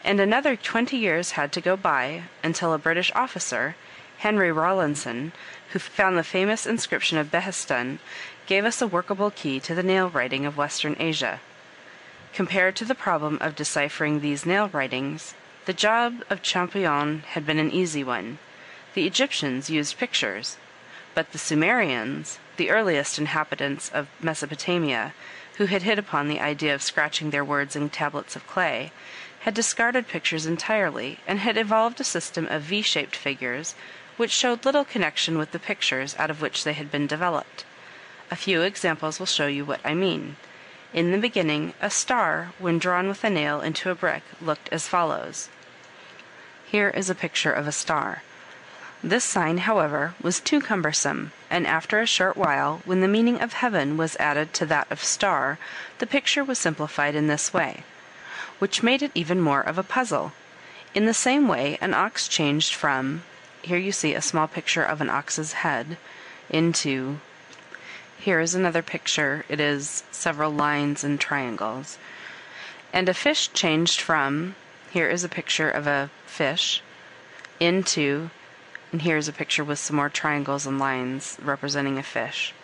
and another 20 years had to go by until a British officer, Henry Rawlinson, who found the famous inscription of Behistun, gave us a workable key to the nail writing of Western Asia. Compared to the problem of deciphering these nail writings, the job of Champollion had been an easy one. The Egyptians used pictures, but the Sumerians, the earliest inhabitants of Mesopotamia, who had hit upon the idea of scratching their words in tablets of clay, had discarded pictures entirely and had evolved a system of V-shaped figures which showed little connection with the pictures out of which they had been developed. A few examples will show you what I mean. In the beginning, a star, when drawn with a nail into a brick, looked as follows. Here is a picture of a star. This sign, however, was too cumbersome, and after a short while, when the meaning of heaven was added to that of star, the picture was simplified in this way, which made it even more of a puzzle. In the same way, an ox changed from, here you see a small picture of an ox's head, into, here is another picture, it is several lines and triangles, and a fish changed from, here is a picture of a fish, into, and here's a picture with some more triangles and lines representing a fish.